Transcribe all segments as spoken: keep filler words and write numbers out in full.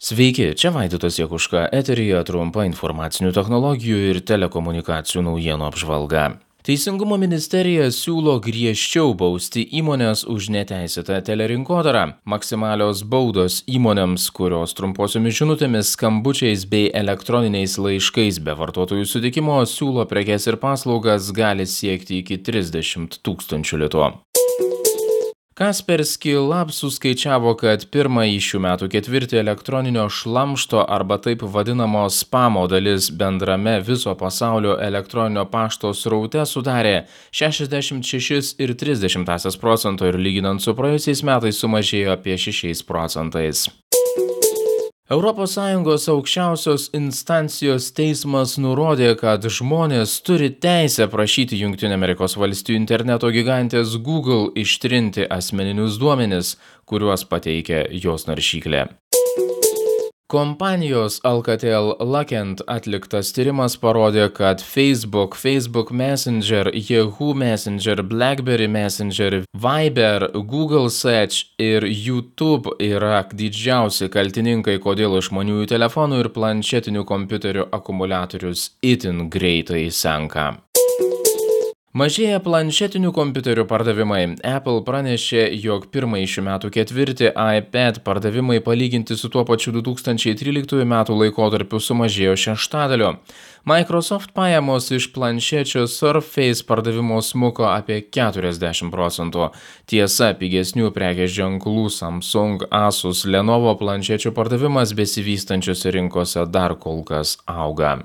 Sveiki, čia Vaidotas Jakuška, eteryje trumpa informacinių technologijų ir telekomunikacijų naujienų apžvalga. Teisingumo ministerija siūlo griežčiau bausti įmonės už neteisėtą telerinkodarą. Maksimalios baudos įmonėms, kurios trumposiomis žinutėmis, skambučiais bei elektroniniais laiškais be vartotojų sutikimo siūlo prekes ir paslaugas, gali siekti iki trisdešimt tūkstančių litų. Kaspersky Labs suskaičiavo, kad pirmąjį šių metų ketvirtį elektroninio šlamšto arba taip vadinamo spamo dalis bendrame viso pasaulio elektroninio pašto sraute sudarė šešiasdešimt šeši ir tris dešimtąsias procento ir lyginant su praėjusiais metais sumažėjo apie šešiais procentais. Europos Sąjungos aukščiausios instancijos teismas nurodė, kad žmonės turi teisę prašyti Jungtinių Amerikos Valstijų interneto gigantės Google ištrinti asmeninius duomenis, kuriuos pateikia jos naršyklė. Kompanijos Alcatel-Lucent atliktas tyrimas parodė, kad Facebook, Facebook Messenger, Yahoo Messenger, BlackBerry Messenger, Viber, Google Search ir YouTube yra didžiausi kaltininkai, kodėl išmaniųjų telefonų ir planšetinių kompiuterių akumuliatorius itin greitai senka. Mažėja planšetinių kompiuterių pardavimai. Apple pranešė, jog pirmąjį šių metų ketvirtį iPad pardavimai palyginti su tuo pačiu du tūkstančiai tryliktųjų metų laikotarpiu sumažėjo šeštadaliu. Microsoft pajamos iš planšečių Surface pardavimo smuko apie keturiasdešimt procentų. Tiesa, pigesnių prekės ženklų Samsung, Asus, Lenovo planšečių pardavimas besivystančiose rinkose dar kol kas auga.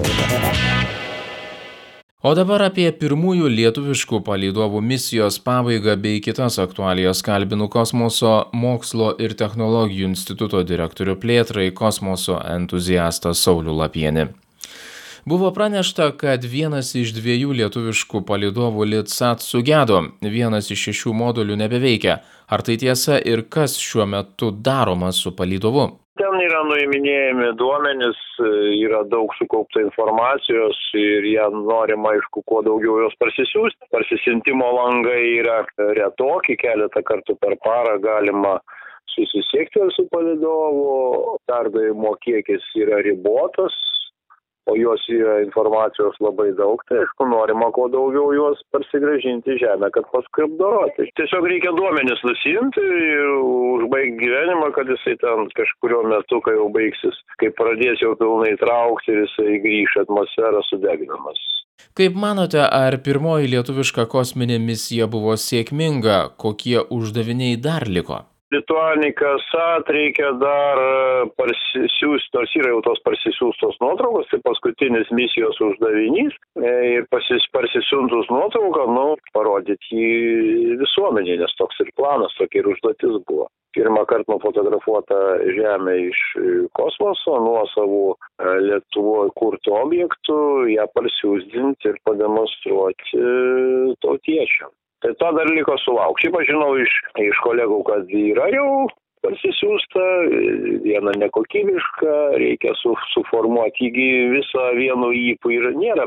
O dabar apie pirmųjų lietuviškų palydovų misijos pabaigą bei kitas aktualijas kalbinu Kosmoso mokslo ir technologijų instituto direktorių plėtrai kosmoso entuziastą Saulių Lapienį. Buvo pranešta, kad vienas iš dviejų lietuviškų palydovų Litsat sugedo, vienas iš šešių modulių nebeveikia. Ar tai tiesa ir kas šiuo metu daroma su palydovu? Ten yra nuiminėjami duomenys, yra daug sukaupta informacijos ir ją norima, aišku, kuo daugiau jos parsisiųsti. Parsisiuntimo langai yra retoki, keletą kartų per parą galima susisiekti su palydovu, perdavimo kiekis yra ribotas, o jos yra informacijos labai daug, tai aišku, norima kuo daugiau juos parsigrąžinti į žemę, kad paskui apdoroti. Tiesiog reikia duomenis nusiimti ir užbaigti gyvenimą, kad jisai ten kažkurio metu, kai jau baigsis, kai pradės jau pilnai traukti ir jisai grįš atmosferą sudeginamas. Kaip manote, ar pirmoji lietuviška kosminė misija buvo sėkminga, kokie uždaviniai dar liko? Lituanika Sat reikia dar parsisiųsti, nors yra jau tos parsisiųstos nuotraukos, tai paskutinis misijos uždavinys ir pasis, parsisiuntus nuotrauką, nu, parodyti jį visuomenį, nes toks ir planas, tokia ir užduotis buvo. Pirmą kartą nufotografuota Žemė iš kosmoso, nuo savų Lietuvoje kurtų objektų, ją parsiųsdinti ir pademonstruoti tautiečiam. Tai to dar liko sulaukti. Šiaip aš žinau iš, iš kolegų, kad yra jau parsisiųsta, viena nekokybiška, reikia su, suformuoti jį visą vienu ypu ir nėra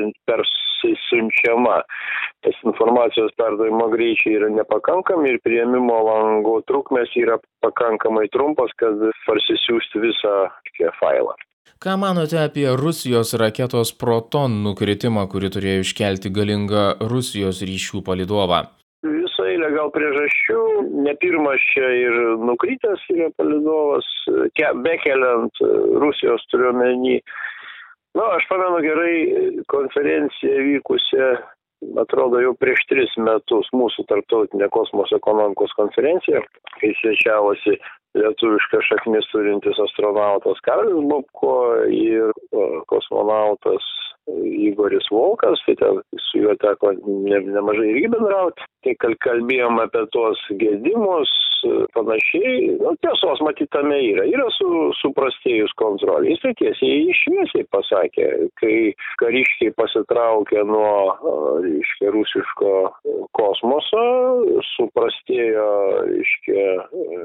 persisiunčiama. Tas informacijos perdavimo greičiai yra nepakankami ir priėmimo langų trukmės yra pakankamai trumpas, kad parsisiųsti visą failą. Ką manote apie Rusijos raketos Proton nukritimą, kuri turėjo iškelti galingą Rusijos ryšių palydovą? Visą eilę gal priežasčių, ne pirmas čia ir nukritęs yra palydovas, bekeliant Rusijos turiuomenį. Na, aš pamenu gerai konferenciją vykusią, atrodo, jau prieš tris metus mūsų tarptautinė kosmoso ekonomikos konferencija, kai svečiavosi lietuviškas šaknis turintis astronautas Karolis Bobko ir kosmonautas Igoris Volkas, tai ten su juo teko ne, nemažai irgi bendrauti. Tai kalbėjom apie tuos gedimus, panašiai, nu, tiesos matyt tame yra, yra su, suprastėjus kontrolė. Jis tai tiesiai išviesiai pasakė, kai kariškiai pasitraukė nuo, reiškia, rusiško kosmoso, suprastėjo, reiškia,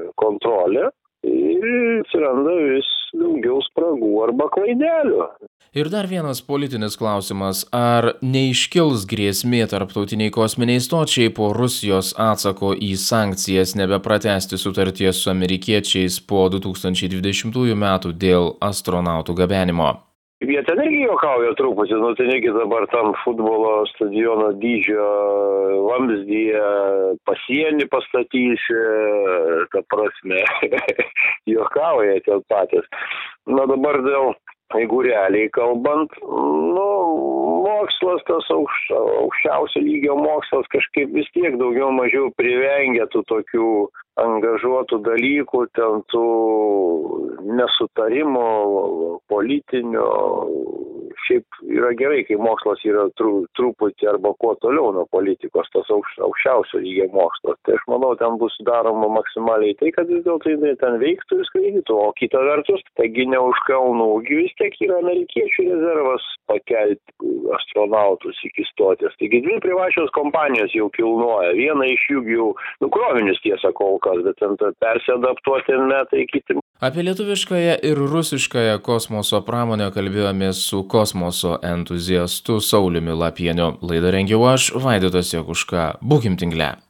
kontrolė ir atsiranda vis daugiau spragų arba klaidelių. Ir dar vienas politinis klausimas. Ar neiškils grėsmė tarptautiniai kosminiai stočiai po Rusijos atsako į sankcijas nebepratęsti sutarties su amerikiečiais po du tūkstančiai dvidešimtųjų metų dėl astronautų gabenimo? Jie ten irgi juokauja truputį, nu tai negi dabar tam futbolo stadiono dydžio vamzdyje pasienį pastatysi, ta prasme, juokauja ten patys. Na dabar dėl, jeigu realiai kalbant, nu, mokslas, tas aukš, aukščiausio lygio mokslas kažkaip vis tiek daugiau mažiau privengia tų tokių angažuotų dalykų, ten tų nesutarimų, politinių. Šiaip yra gerai, kai mokslas yra tru, truputį arba kuo toliau nuo politikos, tas aukš, aukščiausio lygio mokslas. Tai aš manau, ten bus daroma maksimaliai tai, kad vis dėlto tai ten veiktų ir skraidytų. O kita vertus, taigi ne už kalnų, vis tiek yra amerikiečių rezervas pakelti astronautus iki stoties. Taigi dvi privačios kompanijos jau kilnuoja. Viena iš jų jau nukrovinius tiesa kol kas, bet ten persiadaptuoti metai kiti. Apie lietuviškąją ir rusiškąją kosmoso pramonę kalbėjomės su kosmoso entuziastu Sauliumi Lapieniu. Laidą rengiau aš, Vaidotas Jakuška. Būkim tinkle.